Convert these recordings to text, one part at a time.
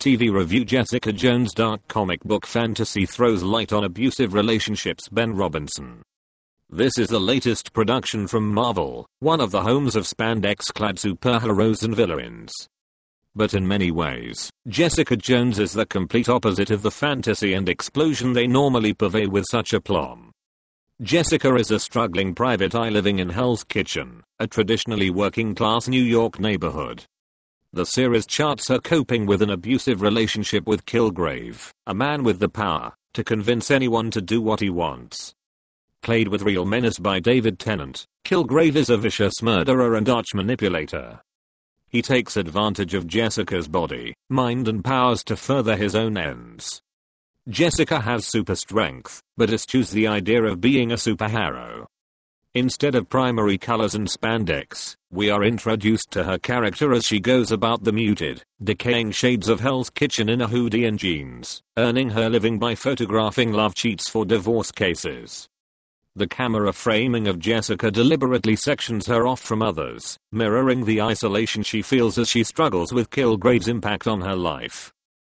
TV review. Jessica Jones dark comic book fantasy throws light on abusive relationships. Ben Robinson. This is the latest production from Marvel, one of the homes of spandex-clad superheroes and villains. But in many ways, Jessica Jones is the complete opposite of the fantasy and explosion they normally purvey with such aplomb. Jessica is a struggling private eye living in Hell's Kitchen, a traditionally working-class New York neighborhood. The series charts her coping with an abusive relationship with Kilgrave, a man with the power to convince anyone to do what he wants. Played with real menace by David Tennant, Kilgrave is a vicious murderer and arch manipulator. He takes advantage of Jessica's body, mind and powers to further his own ends. Jessica has super strength, but eschews the idea of being a superhero. Instead of primary colors and spandex, we are introduced to her character as she goes about the muted, decaying shades of Hell's Kitchen in a hoodie and jeans, earning her living by photographing love cheats for divorce cases. The camera framing of Jessica deliberately sections her off from others, mirroring the isolation she feels as she struggles with Kilgrave's impact on her life.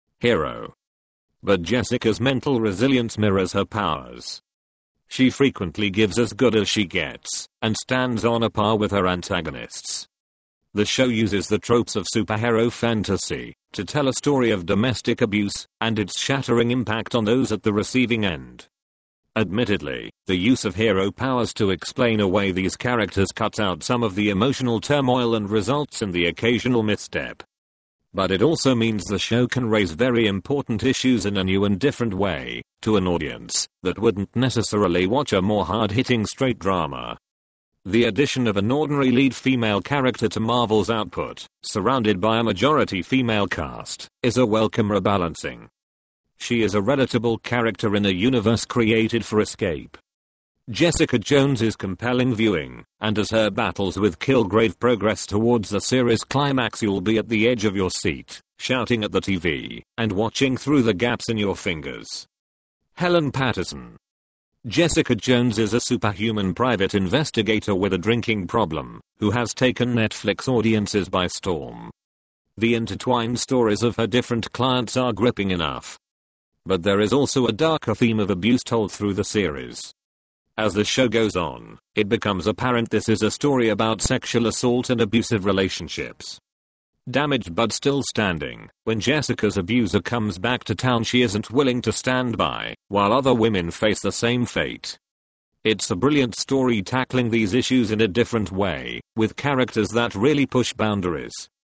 Hero. But Jessica's mental resilience mirrors her powers. She frequently gives as good as she gets, and stands on a par with her antagonists. The show uses the tropes of superhero fantasy to tell a story of domestic abuse and its shattering impact on those at the receiving end. Admittedly, the use of hero powers to explain away these characters cuts out some of the emotional turmoil and results in the occasional misstep. But it also means the show can raise very important issues in a new and different way, to an audience that wouldn't necessarily watch a more hard-hitting straight drama. The addition of an ordinary lead female character to Marvel's output, surrounded by a majority female cast, is a welcome rebalancing. She is a relatable character in a universe created for escape. Jessica Jones is compelling viewing, and as her battles with Kilgrave progress towards the series climax, you'll be at the edge of your seat, shouting at the TV, and watching through the gaps in your fingers. Helen Patterson. Jessica Jones is a superhuman private investigator with a drinking problem, who has taken Netflix audiences by storm. The intertwined stories of her different clients are gripping enough. But there is also a darker theme of abuse told through the series. As the show goes on, it becomes apparent this is a story about sexual assault and abusive relationships. Damaged but still standing, when Jessica's abuser comes back to town, she isn't willing to stand by, while other women face the same fate. It's a brilliant story tackling these issues in a different way, with characters that really push boundaries,